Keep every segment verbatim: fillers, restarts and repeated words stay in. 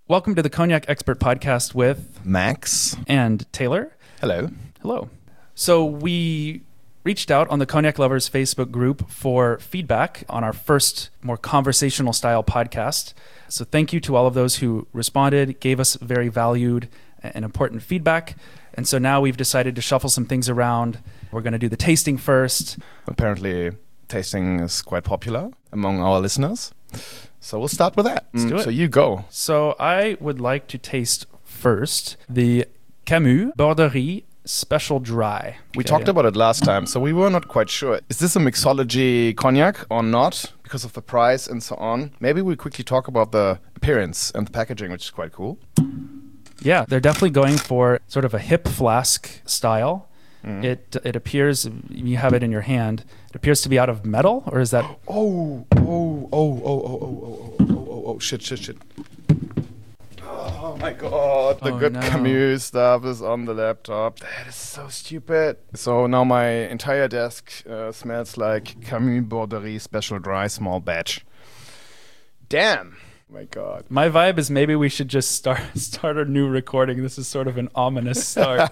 Welcome to the Cognac Expert Podcast with Max and Taylor. Hello. Hello. So we reached out on the Cognac Lovers Facebook group for feedback on our first more conversational style podcast. So thank you to all of those who responded, gave us very valued and important feedback. And so now we've decided to shuffle some things around. We're going to do the tasting first. Apparently, tasting is quite popular among our listeners. So we'll start with that. Let's do it. So you go. So I would like to taste first the Camus Borderie Special Dry. We Okay. talked about it last time, so we were not quite sure. Is this a mixology cognac or not? Because of the price and so on. Maybe we quickly talk about the appearance and the packaging, which is quite cool. Yeah, they're definitely going for sort of a hip flask style. Mm. It it appears, you have it in your hand, it appears to be out of metal, or is that... Oh, oh, oh, oh, oh, oh, oh, oh, oh, oh, oh, shit, shit, shit. Oh my god, the Oh, good no. Camus stuff is on the laptop. That is so stupid. So now my entire desk uh, smells like Camus Borderie Special Dry Small Batch. Damn. My god. My vibe is maybe we should just start start a new recording. This is sort of an ominous start.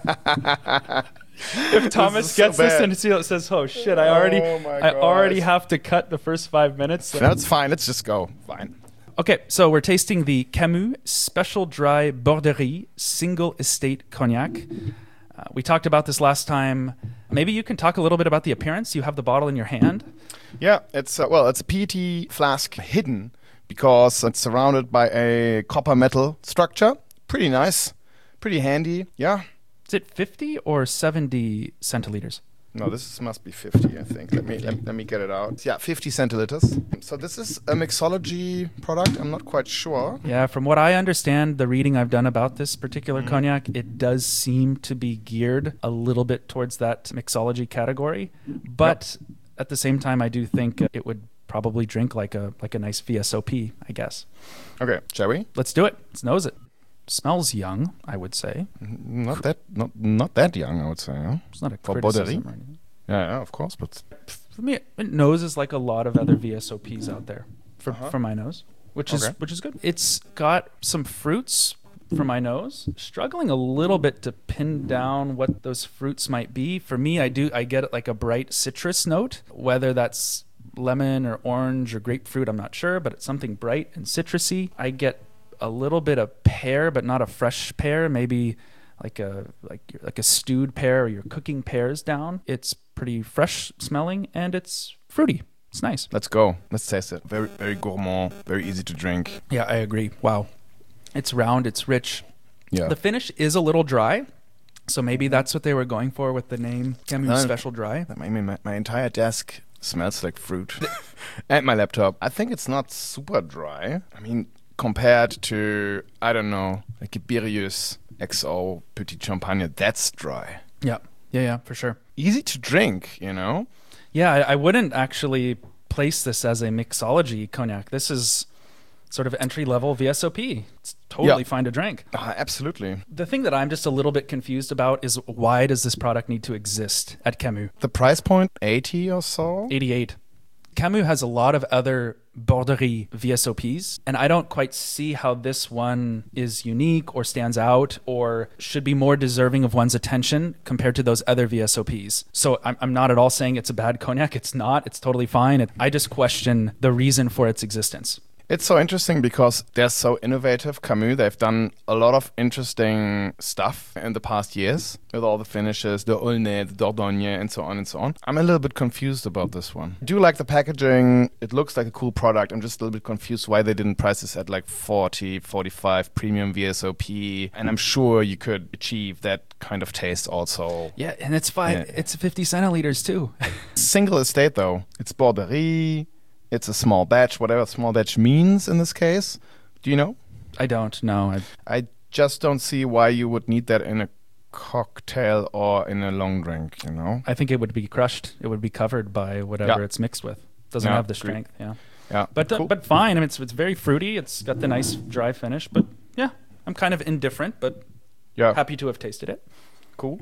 If Thomas is so gets this bad. and it says, "Oh shit, I already, Oh my I already gosh. have to cut the first five minutes." then- That's fine. Let's just go. Fine. Okay, so we're tasting the Camus Special Dry Borderie Single Estate Cognac. Uh, we talked about this last time. Maybe you can talk a little bit about the appearance. You have the bottle in your hand. Yeah, it's uh, well, it's a P E T flask hidden because it's surrounded by a copper metal structure. Pretty nice, pretty handy. Yeah. Is it fifty or seventy centiliters? No, this is, must be fifty, I think. Let me let, let me get it out. Yeah, fifty centiliters. So this is a mixology product. I'm not quite sure. Yeah, from what I understand, the reading I've done about this particular Mhm. cognac, it does seem to be geared a little bit towards that mixology category. But at the same time, I do think it would probably drink like a like a nice V S O P, I guess. Okay, shall we? Let's do it. Let's nose it. Smells young, I would say. Not that not not that young, I would say. Huh? It's not a For criticism Borderie? or anything. Yeah, yeah, of course, but For me, it noses like a lot of other V S O Ps out there for, Uh-huh. for my nose, which is Okay. which is good. It's got some fruits for my nose. Struggling a little bit to pin down what those fruits might be. For me, I do I get like a bright citrus note, whether that's lemon or orange or grapefruit, I'm not sure, but it's something bright and citrusy. I get a little bit of pear, but not a fresh pear, maybe like a like like a stewed pear, or you're cooking pears down. It's pretty fresh smelling and it's fruity. It's nice. let's go. Let's taste it. Very very gourmand, very easy to drink. Yeah, I agree. Wow. It's round, it's rich. Yeah. The finish is a little dry, so maybe that's what they were going for with the name Camus No. Special Dry. That made me, my, my entire desk smells like fruit. And my laptop. I think it's not super dry. I mean, compared to, I don't know, like Iberius X O Petit Champagne, that's dry. Yeah, yeah, yeah, for sure. Easy to drink, you know? Yeah, I, I wouldn't actually place this as a mixology cognac. This is sort of entry-level V S O P. It's totally Yeah. fine to drink. Ah, absolutely. The thing that I'm just a little bit confused about is why does this product need to exist at Camus? The price point, eighty or so? eighty-eight. Camus has a lot of other Borderie V S O Ps, and I don't quite see how this one is unique or stands out or should be more deserving of one's attention compared to those other V S O Ps. So I'm, I'm not at all saying it's a bad cognac. It's not. It's totally fine. It, I just question the reason for its existence. It's so interesting because they're so innovative, Camus. They've done a lot of interesting stuff in the past years with all the finishes, the Aulnay, the Dordogne, and so on and so on. I'm a little bit confused about this one. I do like the packaging. It looks like a cool product. I'm just a little bit confused why they didn't price this at like forty, forty-five premium V S O P. And I'm sure you could achieve that kind of taste also. Yeah, and it's five. Yeah. It's fifty centiliters too. Single estate though. It's Borderie. It's a small batch, whatever small batch means in this case. Do you know? I don't know. I, I just don't see why you would need that in a cocktail or in a long drink, you know? I think it would be crushed. It would be covered by whatever Yeah. it's mixed with. Doesn't Yeah, have the agreed. strength. Yeah. Yeah. But uh, cool. but fine. I mean, it's it's very fruity. It's got the nice dry finish. But yeah, I'm kind of indifferent, but yeah, happy to have tasted it. cool.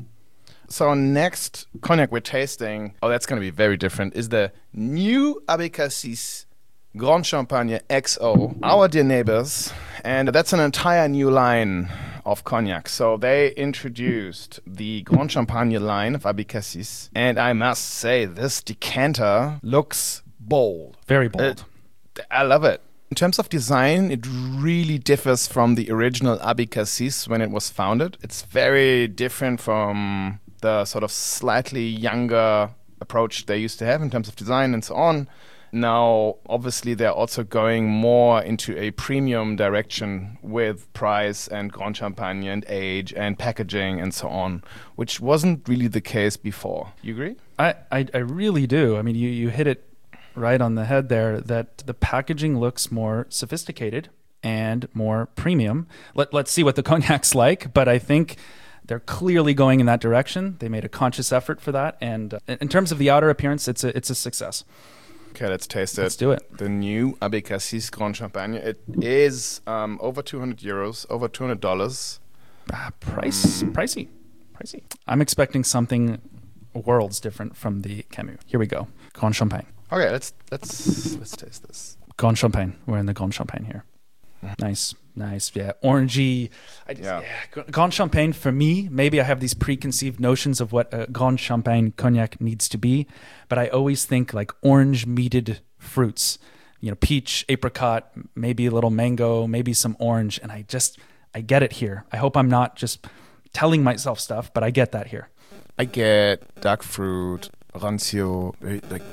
So next cognac we're tasting, oh, that's going to be very different, is the new Abécassis Grand Champagne X O, our dear neighbors, and that's an entire new line of cognac. So they introduced the Grand Champagne line of Abécassis, and I must say this decanter looks bold. Very bold. Uh, I love it. In terms of design, it really differs from the original Abécassis when it was founded. It's very different from the sort of slightly younger approach they used to have in terms of design and so on. Now, obviously, they're also going more into a premium direction with price and Grand Champagne and age and packaging and so on, which wasn't really the case before. You agree? I, I, I really do. I mean, you, you hit it right on the head there, that the packaging looks more sophisticated and more premium. Let, let's see what the cognac's like, but I think they're clearly going in that direction. They made a conscious effort for that. And uh, in terms of the outer appearance, it's a, it's a success. Okay, let's taste it. Let's do it. The new Abécassis Grand Champagne. It is um, over two hundred euros, over two hundred dollars. Ah, price, um, pricey, pricey. I'm expecting something worlds different from the Camus. Here we go. Grand Champagne. Okay, let's let's let's taste this. Grand Champagne. We're in the Grand Champagne here. Nice, nice, yeah, orangey. I just, Yeah. yeah. Grand Champagne for me, maybe I have these preconceived notions of what a Grand Champagne cognac needs to be, but I always think like orange meated fruits, you know, peach, apricot, maybe a little mango, maybe some orange, and I just, I get it here. I hope I'm not just telling myself stuff, but I get that here. I get dark fruit, rancio, very, like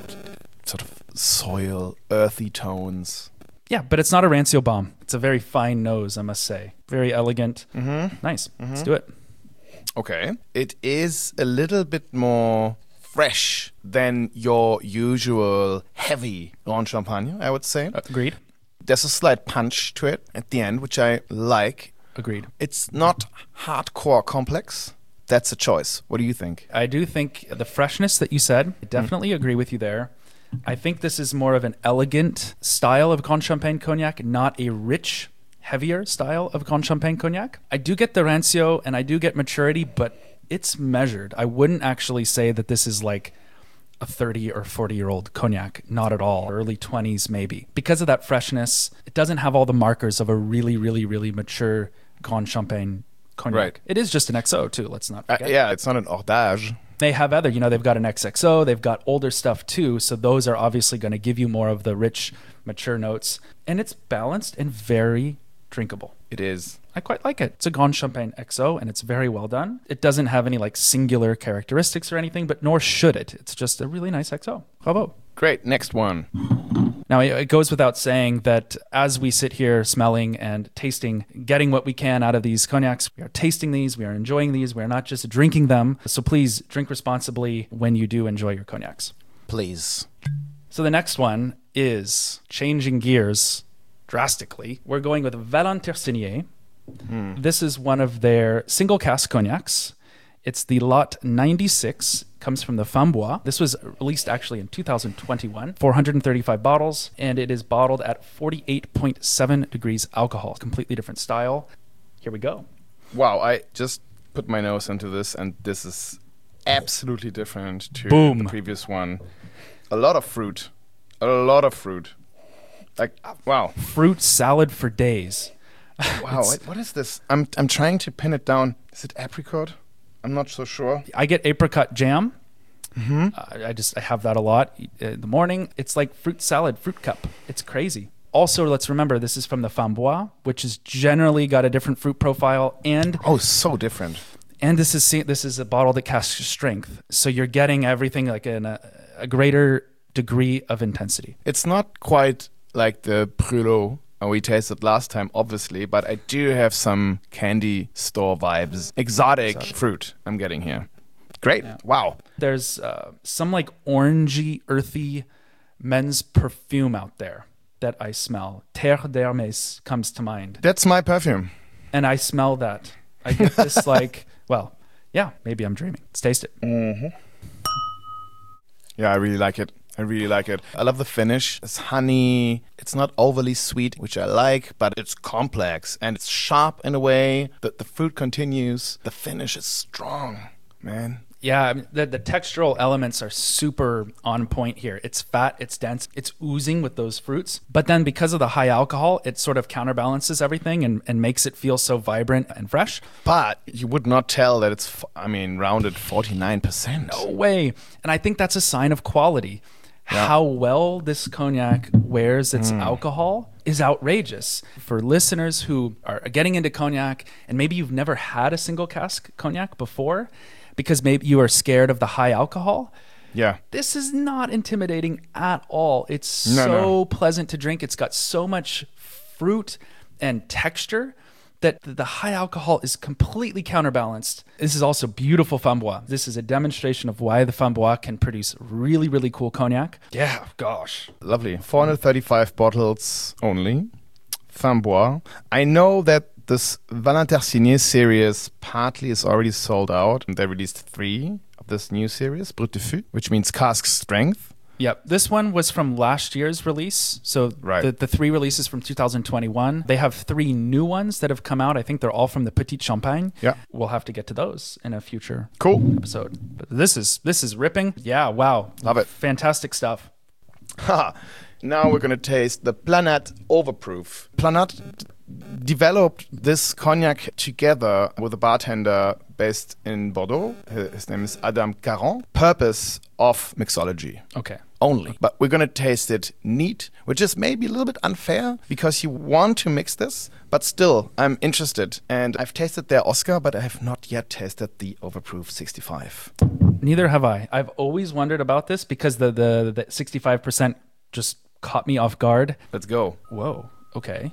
sort of soil, earthy tones. Yeah, but it's not a rancio bomb. It's a very fine nose, I must say. Very elegant. Mm-hmm. Nice. Mm-hmm. Let's do it. Okay. It is a little bit more fresh than your usual heavy Grand Champagne, I would say. Agreed. There's a slight punch to it at the end, which I like. Agreed. It's not hardcore complex. That's a choice. What do you think? I do think the freshness that you said, I definitely mm. agree with you there. I think this is more of an elegant style of Grand Champagne cognac, not a rich, heavier style of Grand Champagne cognac. I do get the rancio and I do get maturity, but it's measured. I wouldn't actually say that this is like a thirty or forty year old cognac. Not at all. Early twenties maybe. Because of that freshness, it doesn't have all the markers of a really, really, really mature Grand Champagne cognac. Right. It is just an X O too, let's not Uh, forget. yeah, it's not an hors They have other, you know, they've got an X X O, they've got older stuff too. So those are obviously going to give you more of the rich, mature notes. And it's balanced and very drinkable. It is. I quite like it. It's a Grand Champagne X O and it's very well done. It doesn't have any like singular characteristics or anything, but nor should it. It's just a really nice X O. Bravo. Great. Next one. Now, it goes without saying that as we sit here smelling and tasting, getting what we can out of these cognacs, we are tasting these, we are enjoying these, we are not just drinking them. So please drink responsibly when you do enjoy your cognacs. Please. So the next one is changing gears drastically. We're going with Valent-Tersinier. Hmm. This is one of their single cask cognacs. It's the lot ninety-six, comes from the Fambois. This was released actually in two thousand twenty-one, four hundred thirty-five bottles, and it is bottled at forty-eight point seven degrees alcohol. Completely different style. Here we go. Wow, I just put my nose into this, and this is absolutely different to Boom. the previous one. A lot of fruit. A lot of fruit. Like, wow. Fruit salad for days. Wow, what, what is this? I'm I'm trying to pin it down. Is it apricot? I'm not so sure. I get apricot jam. Mm-hmm. Uh, I just I have that a lot in the morning. It's like fruit salad, fruit cup. It's crazy. Also, let's remember this is from the Fambois, which has generally got a different fruit profile, and Oh, so different. and this is this is a bottle that cask strength. So you're getting everything like in a, a greater degree of intensity. It's not quite like the Brûlot we tasted last time, obviously, but I do have some candy store vibes. Exotic, Exotic. fruit I'm getting here. Great. Yeah. Wow. There's uh, some like orangey, earthy men's perfume out there that I smell. Terre d'Hermès comes to mind. That's my perfume. And I smell that. I get this like, well, yeah, maybe I'm dreaming. Let's taste it. Mm-hmm. Yeah, I really like it. I really like it. I love the finish. It's honey. It's not overly sweet, which I like, but it's complex and it's sharp in a way. The, the fruit continues. The finish is strong, man. Yeah, I mean, the, the textural elements are super on point here. It's fat, it's dense, it's oozing with those fruits. But then because of the high alcohol, it sort of counterbalances everything and, and makes it feel so vibrant and fresh. But you would not tell that it's, I mean, rounded forty-nine percent. No way. And I think that's a sign of quality. Yeah. How well this cognac wears its mm. alcohol is outrageous. For listeners who are getting into cognac and maybe you've never had a single cask cognac before, because maybe you are scared of the high alcohol. Yeah. This is not intimidating at all. It's no, so no. pleasant to drink. It's got so much fruit and texture that the high alcohol is completely counterbalanced. This is also beautiful Framboise. This is a demonstration of why the Framboise can produce really, really cool cognac. Yeah, gosh. Lovely. four hundred thirty-five bottles only. Framboise. I know that this Valentin Tersignier series partly is already sold out. They released three of this new series, Brut de Fût, which means cask strength. Yep. This one was from last year's release. So right. the, the three releases from two thousand twenty-one. They have three new ones that have come out. I think they're all from the Petit Champagne. Yeah. We'll have to get to those in a future cool episode. But this is this is ripping. Yeah, wow. Love it. Fantastic stuff. Ha. Now we're going to taste the Planat Overproof. Planat d- developed this cognac together with a bartender based in Bordeaux. His name is Adam Caron. Purpose of mixology. Okay. Only. But we're going to taste it neat, which is maybe a little bit unfair because you want to mix this, but still, I'm interested. And I've tasted their Oscar, but I have not yet tasted the Overproof sixty-five. Neither have I. I've always wondered about this because the, the, the sixty-five percent just caught me off guard. Let's go. Whoa. Okay.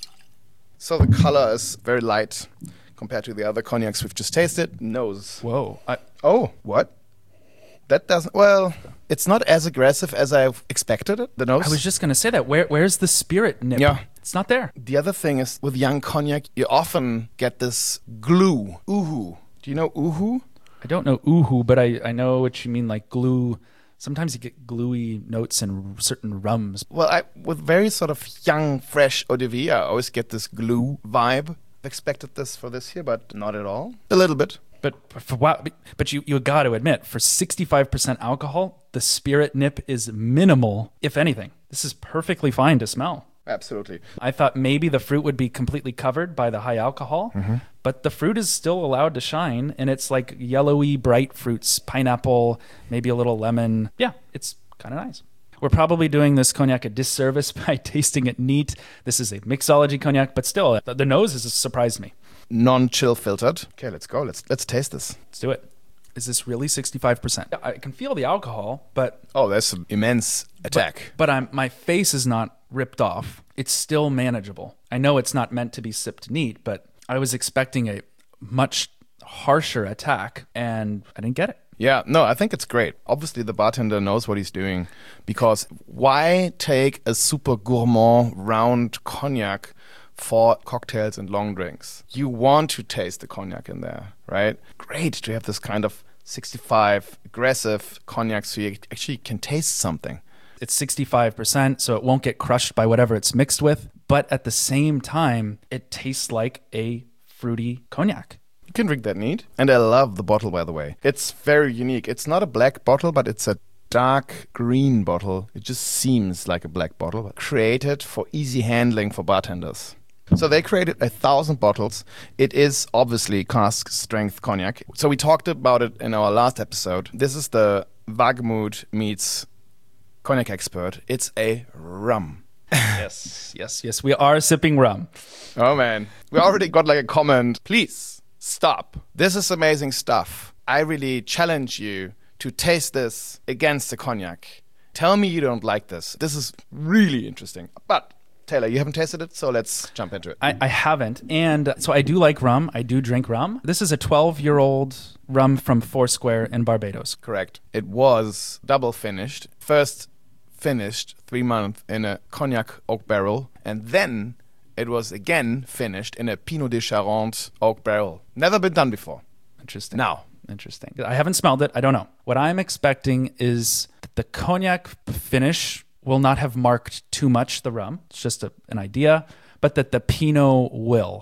So the color is very light compared to the other cognacs we've just tasted. Nose. Whoa. I, oh, what? That doesn't... Well, it's not as aggressive as I expected it, the nose. I was just going to say that. Where, where's the spirit nip? Yeah. It's not there. The other thing is, with young cognac, you often get this glue. Uhu. Do you know uhu? I don't know uhu, but I, I know what you mean, like glue. Sometimes you get gluey notes in certain rums. Well, I, with very sort of young, fresh eau de vie, I always get this glue vibe. Expected this for this here, but not at all. A little bit. But for wow, but you you got to admit, for sixty-five percent alcohol, the spirit nip is minimal, if anything. This is perfectly fine to smell. Absolutely. I thought maybe the fruit would be completely covered by the high alcohol, mm-hmm. but the fruit is still allowed to shine, and it's like yellowy, bright fruits, pineapple, maybe a little lemon. Yeah, it's kind of nice. We're probably doing this cognac a disservice by tasting it neat. This is a mixology cognac, but still, the nose has surprised me. Non-chill filtered. Okay, let's go. Let's let's taste this. Let's do it. Is this really sixty-five percent? I can feel the alcohol, but... Oh, there's an immense attack. But, but I'm, my face is not ripped off. It's still manageable. I know it's not meant to be sipped neat, but I was expecting a much harsher attack, and I didn't get it. Yeah, no, I think it's great. Obviously, the bartender knows what he's doing, because why take a super gourmand round cognac for cocktails and long drinks? You want to taste the cognac in there, right? Great to have this kind of sixty-five aggressive cognac so you actually can taste something. It's sixty-five percent, so it won't get crushed by whatever it's mixed with. But at the same time, it tastes like a fruity cognac. You can drink that neat. And I love the bottle, by the way. It's very unique. It's not a black bottle, but it's a dark green bottle. It just seems like a black bottle, but created for easy handling for bartenders. So they created a thousand bottles. It is obviously cask strength cognac. So we talked about it in our last episode. This is the Wagemut meets Cognac Expert. It's a rum. Yes, yes, yes. We are sipping rum. Oh, man. We already got like a comment. Please stop. This is amazing stuff. I really challenge you to taste this against the cognac. Tell me you don't like this. This is really interesting. But Taylor, you haven't tasted it, so let's jump into it. I, I haven't. And so I do like rum. I do drink rum. This is a twelve-year-old rum from Foursquare in Barbados. Correct. It was double finished. First finished three months in a cognac oak barrel, and then it was again finished in a Pinot de Charente oak barrel. Never been done before. Interesting. Now. Interesting. I haven't smelled it. I don't know. What I'm expecting is that the cognac finish will not have marked too much the rum. It's just a, an idea, but that the Pinot will.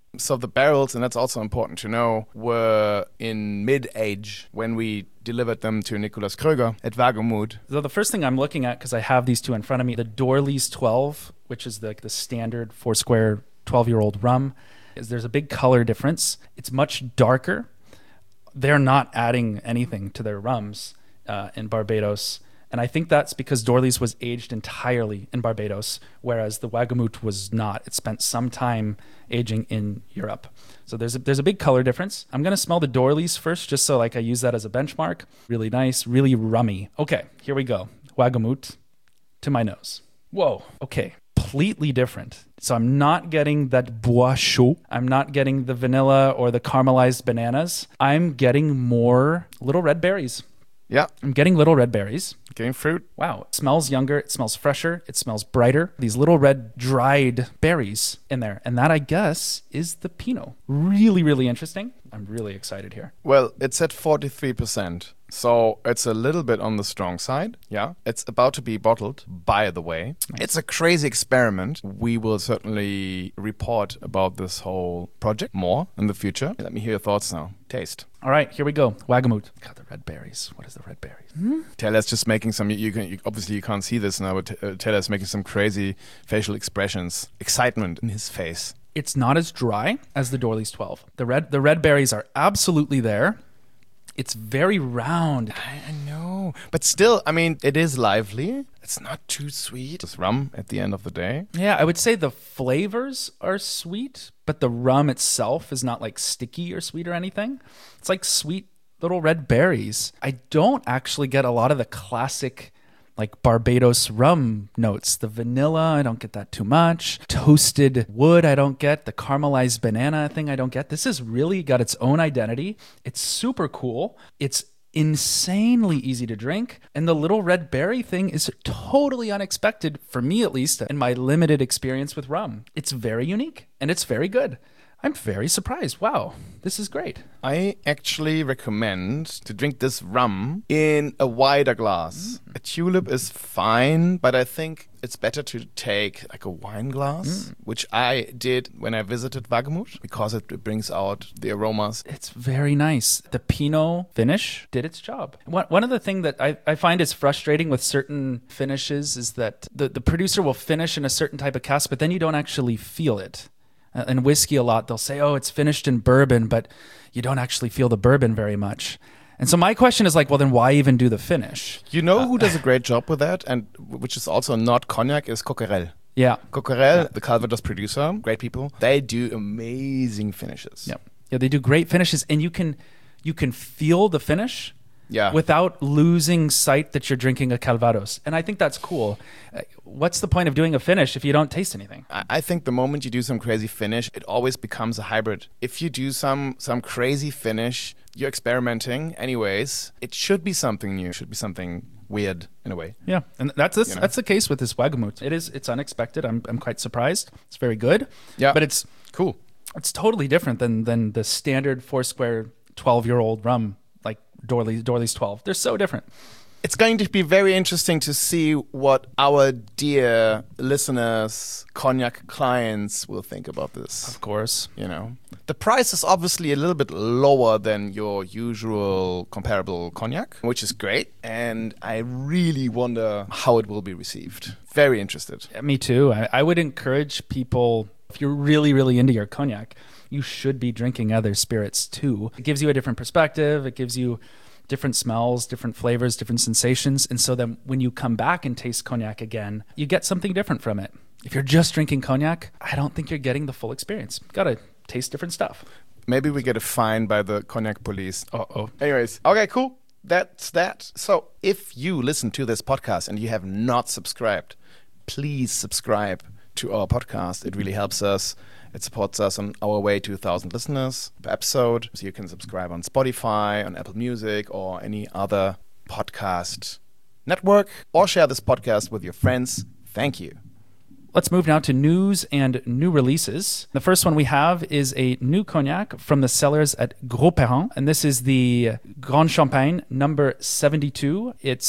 So the barrels, and that's also important to know, were in mid-age when we delivered them to Nicolas Kröger at Wagemut. So the first thing I'm looking at, because I have these two in front of me, the Dorleys twelve, which is the, the standard four square twelve-year-old rum, is there's a big color difference. It's much darker. They're not adding anything to their rums uh, in Barbados. And I think that's because Dorley's was aged entirely in Barbados, whereas the Wagemut was not. It spent some time aging in Europe. So there's a, there's a big color difference. I'm going to smell the Dorley's first, just so like I use that as a benchmark. Really nice, really rummy. Okay, here we go. Wagemut to my nose. Whoa, okay. Completely different. So I'm not getting that bois chaud. I'm not getting the vanilla or the caramelized bananas. I'm getting more little red berries. Yeah. I'm getting little red berries. Getting fruit. Wow. It smells younger. It smells fresher. It smells brighter. These little red dried berries in there. And that, I guess, is the Pinot. Really, really interesting. I'm really excited here. Well, it's at forty-three percent. So it's a little bit on the strong side. Yeah. It's about to be bottled, by the way. Nice. It's a crazy experiment. We will certainly report about this whole project more in the future. Let me hear your thoughts now. Taste. All right, here we go. Wagemut. God, the red berries. What is the red berries? Hmm? Taylor's just making some, you can, you, obviously you can't see this now, but uh, Taylor's making some crazy facial expressions. Excitement in his face. It's not as dry as the Dorley's twelve. The red, the red berries are absolutely there. It's very round. I, I know. But still, I mean, it is lively. It's not too sweet. It's rum at the end of the day. Yeah, I would say the flavors are sweet, but the rum itself is not like sticky or sweet or anything. It's like sweet little red berries. I don't actually get a lot of the classic like Barbados rum notes. The vanilla, I don't get that too much. Toasted wood, I don't get. The caramelized banana thing, I don't get. This has really got its own identity. It's super cool. It's insanely easy to drink. And the little red berry thing is totally unexpected, for me at least, in my limited experience with rum. It's very unique and it's very good. I'm very surprised. Wow, this is great. I actually recommend to drink this rum in a wider glass. Mm. A tulip is fine, but I think it's better to take like a wine glass, mm. which I did when I visited Wagemut, because it brings out the aromas. It's very nice. The Pinot finish did its job. One, one of the things that I, I find is frustrating with certain finishes is that the, the producer will finish in a certain type of cask, but then you don't actually feel it. And whiskey a lot, they'll say, oh, it's finished in bourbon, but you don't actually feel the bourbon very much. And so my question is like, well, then why even do the finish? You know uh, who does a great job with that, and which is also not cognac, is Coquerel. Yeah. Coquerel, yeah. The Calvados producer, great people. They do amazing finishes. Yeah. Yeah, they do great finishes, and you can you can feel the finish. Yeah. Without losing sight that you're drinking a Calvados. And I think that's cool. Uh, what's the point of doing a finish if you don't taste anything? I, I think the moment you do some crazy finish, it always becomes a hybrid. If you do some some crazy finish, you're experimenting anyways. It should be something new. It should be something weird in a way. Yeah. And that's this, you know? that's the case with this Wagemut. It is it's unexpected. I'm I'm quite surprised. It's very good. Yeah. But it's cool. It's totally different than than the standard four square twelve-year-old rum. Dorley, Dorley's twelve. They're so different. It's going to be very interesting to see what our dear listeners, cognac clients, will think about this. Of course. You know, the price is obviously a little bit lower than your usual comparable cognac, which is great. And I really wonder how it will be received. Very interested. Yeah, me too. I, I would encourage people, if you're really, really into your cognac, you should be drinking other spirits too. It gives you a different perspective. It gives you different smells, different flavors, different sensations. And so then when you come back and taste cognac again, you get something different from it. If you're just drinking cognac, I don't think you're getting the full experience. Got to taste different stuff. Maybe we get a fine by the cognac police. Uh-oh. Anyways, okay, cool. That's that. So if you listen to this podcast and you have not subscribed, please subscribe to our podcast. It really helps us. It supports us on our way to one thousand listeners per episode. So you can subscribe on Spotify, on Apple Music, or any other podcast network, or share this podcast with your friends. Thank you. Let's move now to news and new releases. The first one we have is a new cognac from the cellars at Gros Perrin, and this is the Grand Champagne number seventy-two. It's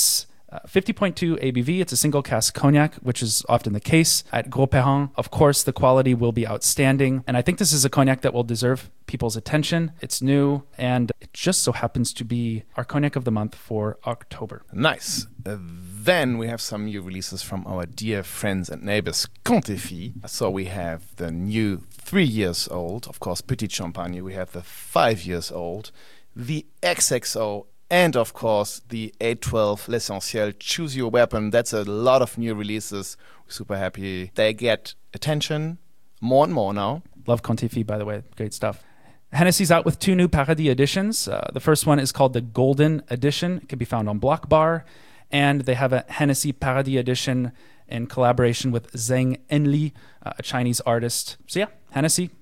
Uh, fifty point two A B V, it's a single cask cognac, which is often the case. At Gros Perrin, of course, the quality will be outstanding. And I think this is a cognac that will deserve people's attention. It's new, and it just so happens to be our cognac of the month for October. Nice. Uh, then we have some new releases from our dear friends and neighbors, Cantefi. So we have the new three years old, of course, Petit Champagne. We have the five years old, the X X O, and of course, the eight twelve L'Essentiel. Choose your weapon. That's a lot of new releases. We're super happy. They get attention more and more now. Love Cantefi, by the way. Great stuff. Hennessy's out with two new Paradis editions. Uh, the first one is called the Golden Edition. It can be found on Block Bar. And they have a Hennessy Paradis edition in collaboration with Zheng Enli, uh, a Chinese artist. So yeah, Hennessy.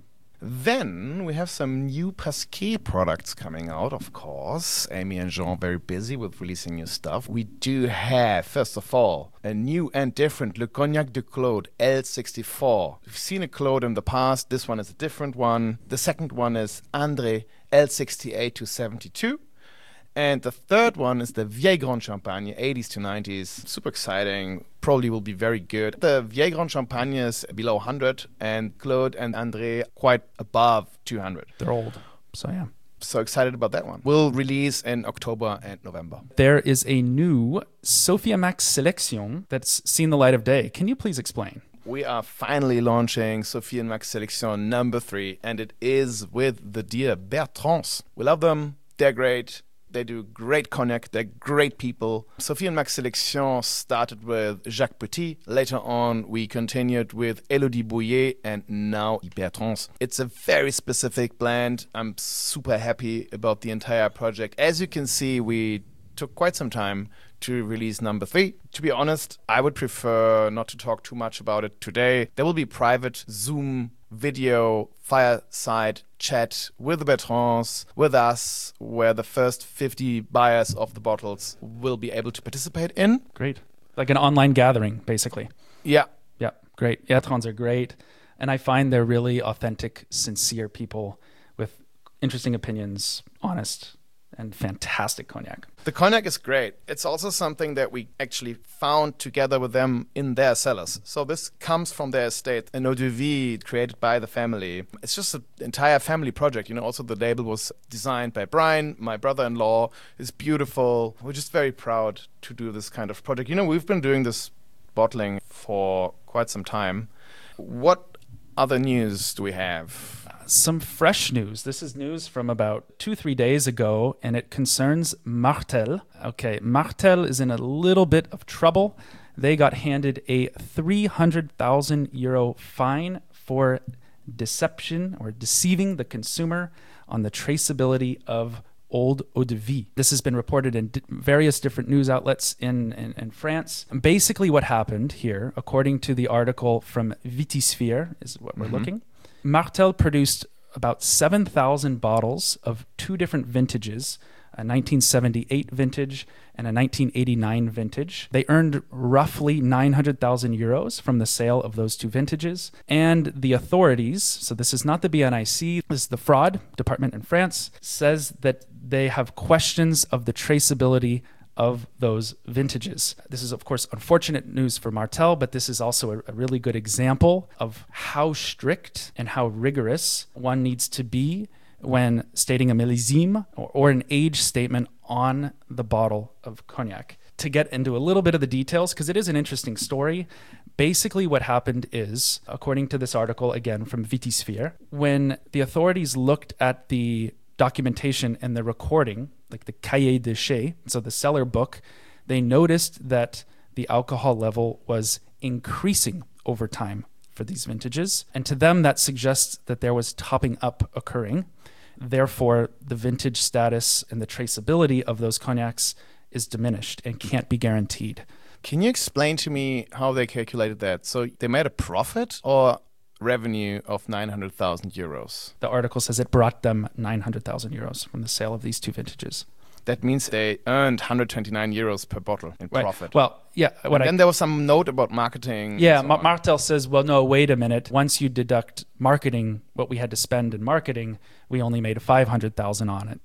Then we have some new Pasquier products coming out, of course. Amy and Jean very busy with releasing new stuff. We do have, first of all, a new and different Le Cognac de Claude L sixty-four. We've seen a Claude in the past. This one is a different one. The second one is André L sixty-eight to seventy-two. And the third one is the Vieille Grande Champagne, eighties to nineties. Super exciting. Probably will be very good. The Vieille Grande Champagne is below one hundred, and Claude and André quite above two hundred. They're old, so yeah. So excited about that one. We'll release in October and November. There is a new Sophia Max Selection that's seen the light of day. Can you please explain? We are finally launching Sophia Max Selection number three, and it is with the dear Bertrands. We love them. They're great. They do great cognac. They're great people. Sophie and Max Selection started with Jacques Petit. Later on, we continued with Élodie Bouillet and now Bertrands. It's a very specific blend. I'm super happy about the entire project. As you can see, we took quite some time to release number three. To be honest, I would prefer not to talk too much about it today. There will be private Zoom video fireside chat with the Bertrands, with us, where the first fifty buyers of the bottles will be able to participate in. Great. Like an online gathering, basically. Yeah. Yeah, great. Bertrands are great. And I find they're really authentic, sincere people with interesting opinions, honest, and fantastic cognac. The cognac is great. It's also something that we actually found together with them in their cellars. So this comes from their estate, an eau de vie created by the family. It's just an entire family project. You know, also the label was designed by Brian, my brother-in-law. It's beautiful. We're just very proud to do this kind of project. You know, we've been doing this bottling for quite some time. What other news do we have? Some fresh news. This is news from about two, three days ago, and it concerns Martell. Okay, Martell is in a little bit of trouble. They got handed a three hundred thousand euro fine for deception or deceiving the consumer on the traceability of old eau de vie. This has been reported in di- various different news outlets in, in, in France. And basically what happened here, according to the article from Vitisphere, is what we're mm-hmm. looking. Martell produced about seven thousand bottles of two different vintages, a nineteen seventy-eight vintage and a nineteen eighty-nine vintage. They earned roughly nine hundred thousand euros from the sale of those two vintages. And the authorities, so this is not the B N I C, this is the fraud department in France, says that they have questions of the traceability of those vintages. This is, of course, unfortunate news for Martell, but this is also a, a really good example of how strict and how rigorous one needs to be when stating a millésime or, or an age statement on the bottle of cognac. To get into a little bit of the details, because it is an interesting story, basically what happened is, according to this article, again, from Vitisphere, when the authorities looked at the documentation and the recording, like the cahier de chai, so the cellar book, they noticed that the alcohol level was increasing over time for these vintages. And to them, that suggests that there was topping up occurring. Therefore, the vintage status and the traceability of those cognacs is diminished and can't be guaranteed. Can you explain to me how they calculated that? So they made a profit or revenue of nine hundred thousand euros? The article says it brought them nine hundred thousand euros from the sale of these two vintages. That means they earned one hundred twenty-nine euros per bottle in right. profit. Well, yeah. What and then I, there was some note about marketing. Yeah, so Ma- Martell says, well, no, wait a minute. Once you deduct marketing, what we had to spend in marketing, we only made five hundred thousand on it. But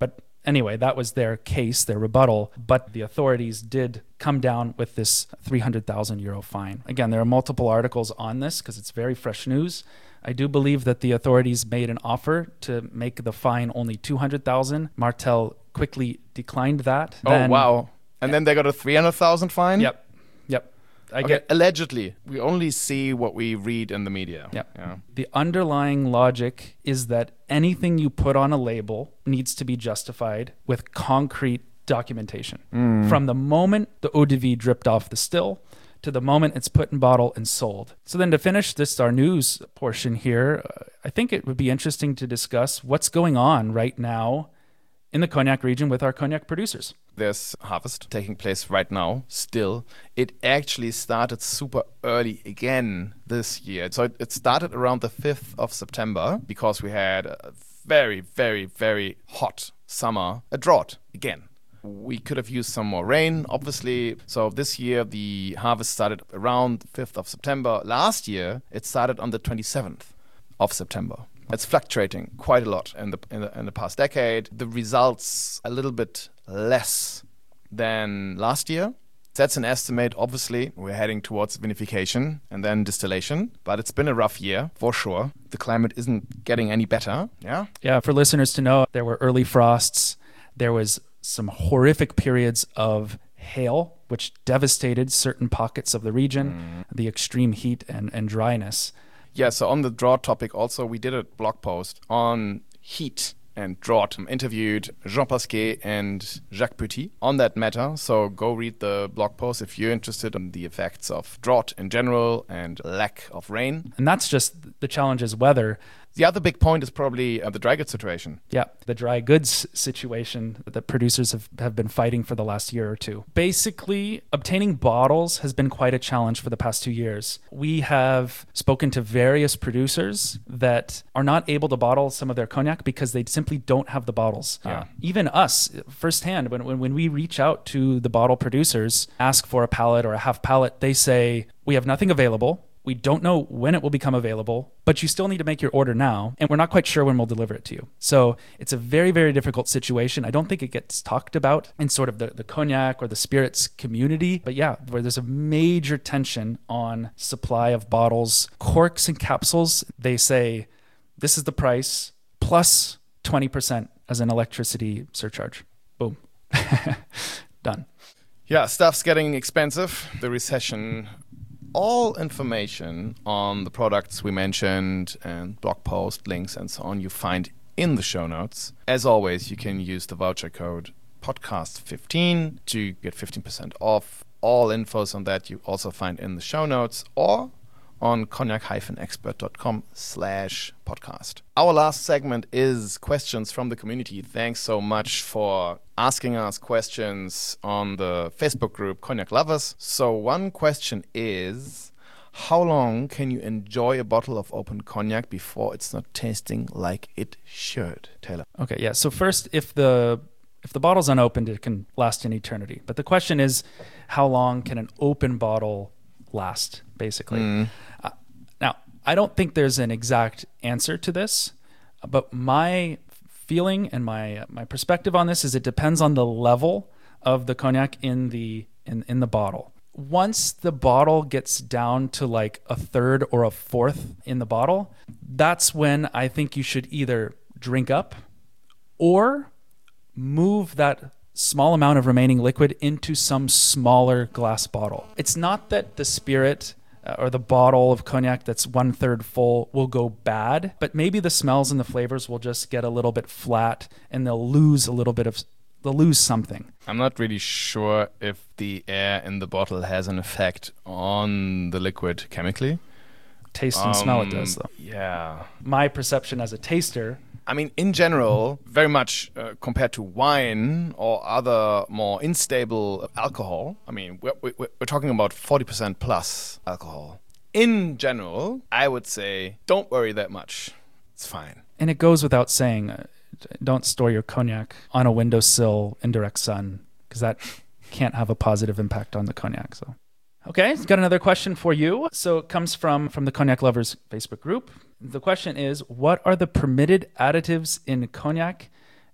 anyway, that was their case, their rebuttal. But the authorities did come down with this three hundred thousand euro fine. Again, there are multiple articles on this because it's very fresh news. I do believe that the authorities made an offer to make the fine only two hundred thousand. Martel quickly declined that. Oh, Then, wow. And then they got a three hundred thousand fine? Yep. Yep. I Okay, get allegedly. We only see what we read in the media. Yep. Yeah. The underlying logic is that anything you put on a label needs to be justified with concrete documentation. Mm. From the moment the eau de vie dripped off the still to the moment it's put in bottle and sold. So then to finish this, our news portion here, uh, I think it would be interesting to discuss what's going on right now in the cognac region with our cognac producers. There's harvest taking place right now still. It actually started super early again this year. So it, it started around the fifth of September because we had a very, very, very hot summer, a drought again. We could have used some more rain, obviously. So this year, the harvest started around the fifth of September. Last year, it started on the twenty-seventh of September. It's fluctuating quite a lot in the, in the in the past decade. The results a little bit less than last year. That's an estimate. Obviously, we're heading towards vinification and then distillation, but it's been a rough year for sure. The climate isn't getting any better. Yeah. Yeah, for listeners to know, there were early frosts. There was some horrific periods of hail, which devastated certain pockets of the region, mm. the extreme heat and, and dryness. Yeah, so on the drought topic also, we did a blog post on heat and drought. Interviewed Jean Pasquet and Jacques Petit on that matter. So go read the blog post if you're interested in the effects of drought in general and lack of rain. And that's just the challenge is weather. The other big point is probably uh, the dry goods situation. Yeah, the dry goods situation that producers have, have been fighting for the last year or two. Basically, obtaining bottles has been quite a challenge for the past two years. We have spoken to various producers that are not able to bottle some of their cognac because they simply don't have the bottles. Yeah. Uh, even us, firsthand, when, when, when we reach out to the bottle producers, ask for a pallet or a half pallet, they say, we have nothing available. We don't know when it will become available, but you still need to make your order now, and we're not quite sure when we'll deliver it to you. So it's a very, very difficult situation. I don't think it gets talked about in sort of the, the cognac or the spirits community, but yeah, where there's a major tension on supply of bottles. Corks and capsules, they say, this is the price, plus twenty percent as an electricity surcharge. Boom. Done. Yeah, stuff's getting expensive. The recession... All information on the products we mentioned and blog post links and so on you find in the show notes. As always, you can use the voucher code podcast fifteen to get fifteen percent off. All infos on that you also find in the show notes or on cognac-expert.com slash podcast. Our last segment is questions from the community. Thanks so much for asking us questions on the Facebook group Cognac Lovers. So one question is, how long can you enjoy a bottle of open cognac before it's not tasting like it should? Taylor. Okay, yeah. So first, if the if the bottle's unopened, it can last an eternity. But the question is, how long can an open bottle last, basically? Mm. Uh, now, I don't think there's an exact answer to this, but my feeling and my my perspective on this is it depends on the level of the cognac in the in, in the bottle. Once the bottle gets down to like a third or a fourth in the bottle, that's when I think you should either drink up or move that small amount of remaining liquid into some smaller glass bottle. It's not that the spirit uh, or the bottle of cognac that's one third full will go bad, but maybe the smells and the flavors will just get a little bit flat and they'll lose a little bit of, they'll lose something. I'm not really sure if the air in the bottle has an effect on the liquid chemically. Taste and um, smell it does, though. Yeah. My perception as a taster, I mean, in general, very much uh, compared to wine or other more unstable alcohol. I mean, we're, we're, we're talking about forty percent plus alcohol. In general, I would say don't worry that much. It's fine. And it goes without saying, uh, don't store your cognac on a windowsill in direct sun because that can't have a positive impact on the cognac. So, okay, got another question for you. So it comes from, from the Cognac Lovers Facebook group. The question is, what are the permitted additives in cognac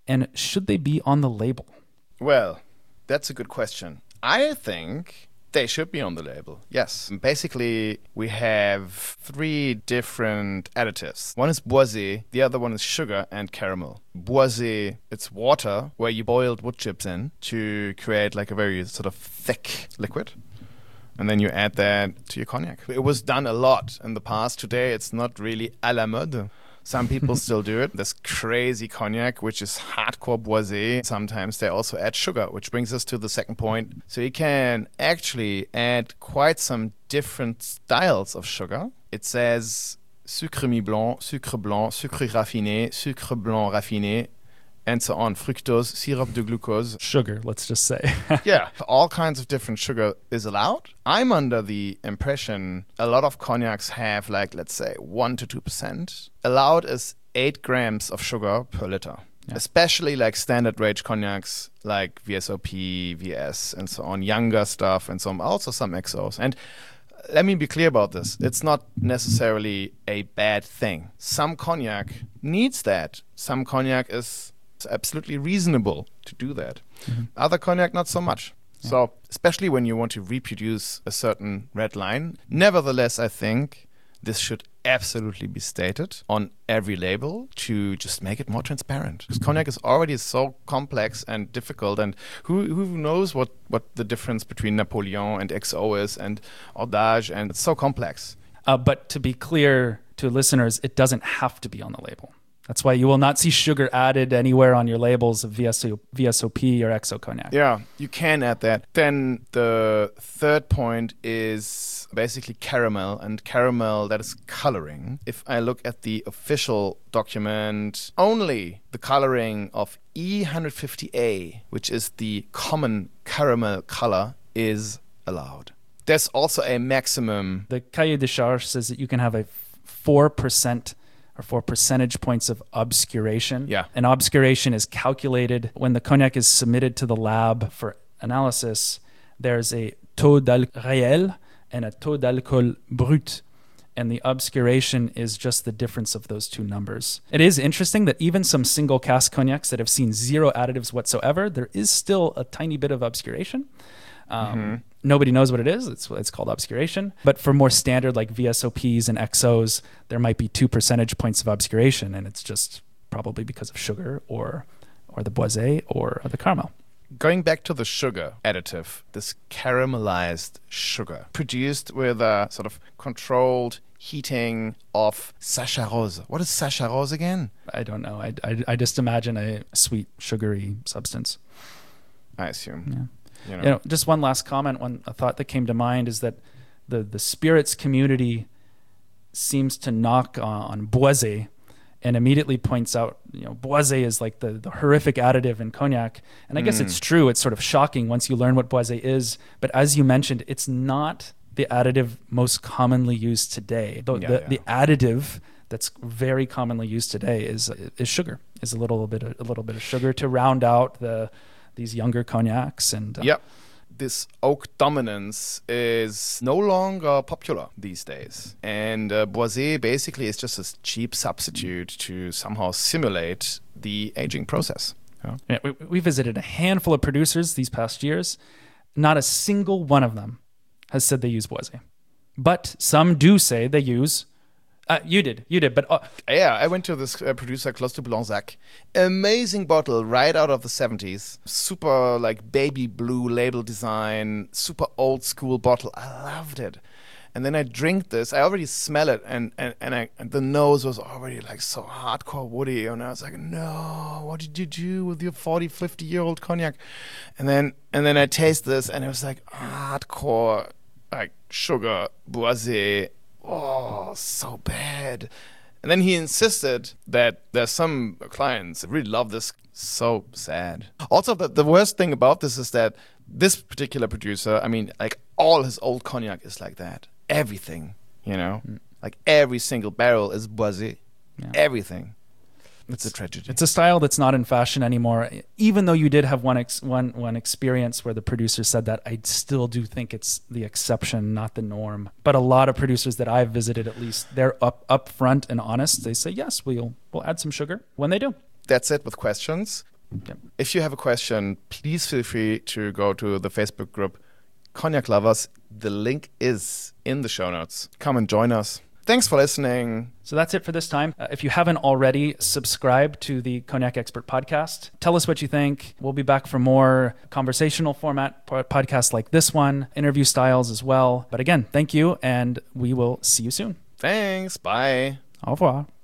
And should they be on the label? Well, that's a good question. I think they should be on the label, yes. Basically, we have three different additives. One is boisé, the other one is sugar and caramel. Boisé, it's water where you boiled wood chips in to create like a very sort of thick liquid. And then you add that to your cognac. It was done a lot in the past. Today, it's not really à la mode. Some people still do it. This crazy cognac, which is hardcore boisé. Sometimes they also add sugar, which brings us to the second point. So you can actually add quite some different styles of sugar. It says sucre mi blanc, sucre blanc, sucre raffiné, sucre blanc raffiné, and so on. Fructose, syrup de glucose. Sugar, let's just say. Yeah, all kinds of different sugar is allowed. I'm under the impression a lot of cognacs have like, let's say, one to two percent. Allowed is eight grams of sugar per liter. Yeah. Especially like standard range cognacs like V S O P, V S, and so on. Younger stuff and some, also some X Os. And let me be clear about this. It's not necessarily a bad thing. Some cognac needs that. Some cognac is It's absolutely reasonable to do that. Mm-hmm. Other cognac, not so much. Yeah. So, especially when you want to reproduce a certain red line. Nevertheless, I think this should absolutely be stated on every label to just make it more transparent. Because cognac is already so complex and difficult, and who who knows what, what the difference between Napoleon and X O is, and Ordage, and it's so complex. Uh, but to be clear to listeners, it doesn't have to be on the label. That's why you will not see sugar added anywhere on your labels of V S O, V S O P or X O cognac. Yeah, you can add that. Then the third point is basically caramel, and caramel, that is coloring. If I look at the official document, only the coloring of E one fifty A, which is the common caramel color, is allowed. There's also a maximum. The Cahier des Charges says that you can have a four percent or four percentage points of obscuration. Yeah. And obscuration is calculated when the cognac is submitted to the lab for analysis. There's a taux d'alcool réel and a taux d'alcool brut. And the obscuration is just the difference of those two numbers. It is interesting that even some single cask cognacs that have seen zero additives whatsoever, there is still a tiny bit of obscuration. Um, mm-hmm. Nobody knows what it is. It's it's called obscuration. But for more standard like V S O Ps and X Os, there might be two percentage points of obscuration, and it's just probably because of sugar or or the boisé or, or the caramel. Going back to the sugar additive, this caramelized sugar produced with a sort of controlled heating of saccharose. What is saccharose again? I don't know. I, I, I just imagine a sweet, sugary substance. I assume. Yeah. You know. You know, just one last comment, one a thought that came to mind is that the, the spirits community seems to knock on, on boisé and immediately points out, you know, boisé is like the, the horrific additive in cognac. And I mm. guess it's true. It's sort of shocking once you learn what boisé is. But as you mentioned, it's not the additive most commonly used today. The, yeah, the, yeah. the additive that's very commonly used today is is sugar, is a little bit of, a little bit of sugar to round out the these younger cognacs. And uh, yep. This oak dominance is no longer popular these days. And uh, boisé basically is just a cheap substitute to somehow simulate the aging process. Yeah. Yeah, we, we visited a handful of producers these past years. Not a single one of them has said they use boisé. But some do say they use... Uh, you did, you did, but... Uh, yeah, I went to this uh, producer close to Blanzac. Amazing bottle right out of the seventies. Super, like, baby blue label design. Super old school bottle. I loved it. And then I drink this. I already smell it. And, and, and, I, and the nose was already, like, so hardcore woody. And I was like, no, what did you do with your forty, fifty-year-old cognac? And then, and then I taste this, and it was, like, hardcore, like, sugar, boisé. Oh, so bad. And then he insisted that there's some clients that really love this. So sad. Also, the, the worst thing about this is that this particular producer, I mean, like all his old cognac is like that. Everything, you know, mm. like every single barrel is boisé. Yeah. Everything. It's, it's a tragedy. It's a style that's not in fashion anymore. Even though you did have one ex- one one experience where the producer said that, I still do think it's the exception, not the norm. But a lot of producers that I've visited, at least, they're up upfront and honest. They say, yes, we'll we'll add some sugar when they do. That's it with questions. Yep. If you have a question, please feel free to go to the Facebook group Cognac Lovers. The link is in the show notes. Come and join us. Thanks for listening. So that's it for this time. Uh, if you haven't already, subscribe to the Cognac Expert podcast. Tell us what you think. We'll be back for more conversational format podcasts like this one, interview styles as well. But again, thank you, and we will see you soon. Thanks. Bye. Au revoir.